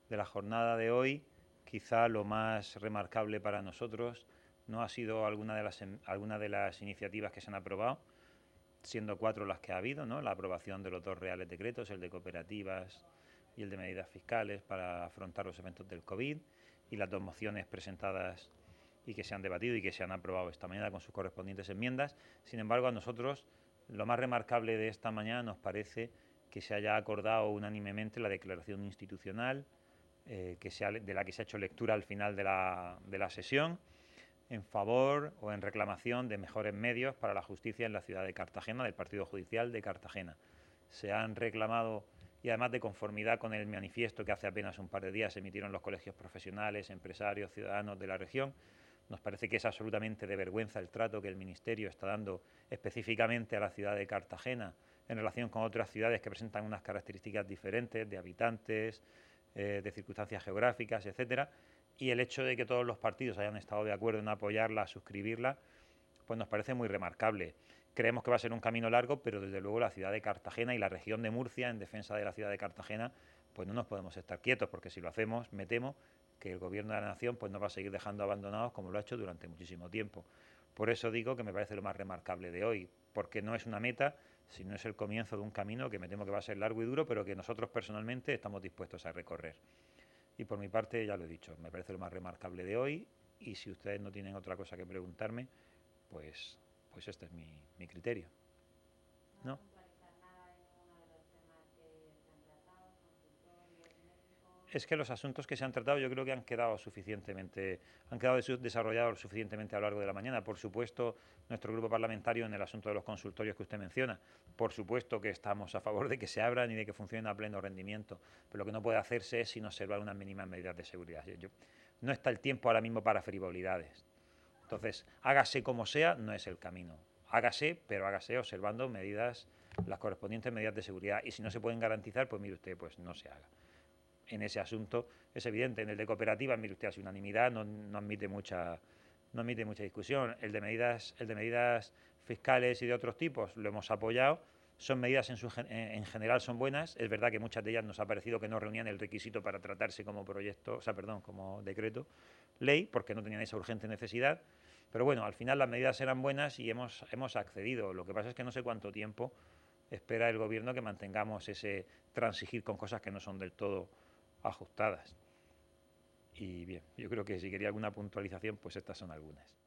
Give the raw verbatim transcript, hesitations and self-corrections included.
de la jornada de hoy, quizá lo más remarcable para nosotros no ha sido alguna de las, alguna de las iniciativas que se han aprobado, siendo cuatro las que ha habido, ¿no? La aprobación de los dos reales decretos, el de cooperativas y el de medidas fiscales para afrontar los eventos del COVID, y las dos mociones presentadas y que se han debatido y que se han aprobado esta mañana con sus correspondientes enmiendas. Sin embargo, a nosotros lo más remarcable de esta mañana nos parece que se haya acordado unánimemente la declaración institucional eh, que se ha, de la que se ha hecho lectura al final de la, de la sesión, en favor o en reclamación de mejores medios para la justicia en la ciudad de Cartagena, del Partido Judicial de Cartagena. Se han reclamado, y además de conformidad con el manifiesto que hace apenas un par de días emitieron los colegios profesionales, empresarios, ciudadanos de la región, nos parece que es absolutamente de vergüenza el trato que el Ministerio está dando específicamente a la ciudad de Cartagena en relación con otras ciudades que presentan unas características diferentes de habitantes, eh, de circunstancias geográficas, etcétera. Y el hecho de que todos los partidos hayan estado de acuerdo en apoyarla, suscribirla, pues nos parece muy remarcable. Creemos que va a ser un camino largo, pero desde luego la ciudad de Cartagena y la región de Murcia, en defensa de la ciudad de Cartagena, pues no nos podemos estar quietos, porque si lo hacemos, me temo que el gobierno de la nación pues nos va a seguir dejando abandonados como lo ha hecho durante muchísimo tiempo. Por eso digo que me parece lo más remarcable de hoy, porque no es una meta, sino es el comienzo de un camino que me temo que va a ser largo y duro, pero que nosotros personalmente estamos dispuestos a recorrer. Y por mi parte, ya lo he dicho, me parece lo más remarcable de hoy, y si ustedes no tienen otra cosa que preguntarme, pues, pues este es mi, mi criterio. No va a ¿No? puntualizar nada de ninguno de los temas que se han tratado, consultorios, médicos. Es que los asuntos que se han tratado yo creo que han quedado suficientemente, han quedado desarrollados suficientemente a lo largo de la mañana. Por supuesto, nuestro grupo parlamentario en el asunto de los consultorios que usted menciona, por supuesto que estamos a favor de que se abran y de que funcionen a pleno rendimiento, pero lo que no puede hacerse es sin observar unas mínimas medidas de seguridad. Yo, no está el tiempo ahora mismo para frivolidades. Entonces, hágase como sea, no es el camino. Hágase, pero hágase observando medidas, las correspondientes medidas de seguridad. Y si no se pueden garantizar, pues mire usted, pues no se haga. En ese asunto es evidente. En el de cooperativas, mire usted, hace unanimidad, no, no admite mucha no admite mucha discusión. El de medidas, el de medidas fiscales y de otros tipos lo hemos apoyado. Son medidas en, su, en general son buenas. Es verdad que muchas de ellas nos ha parecido que no reunían el requisito para tratarse como proyecto, o sea, perdón, como decreto ley, porque no tenían esa urgente necesidad. Pero bueno, al final las medidas eran buenas y hemos, hemos accedido. Lo que pasa es que no sé cuánto tiempo espera el gobierno que mantengamos ese transigir con cosas que no son del todo ajustadas. Y bien, yo creo que si quería alguna puntualización, pues estas son algunas.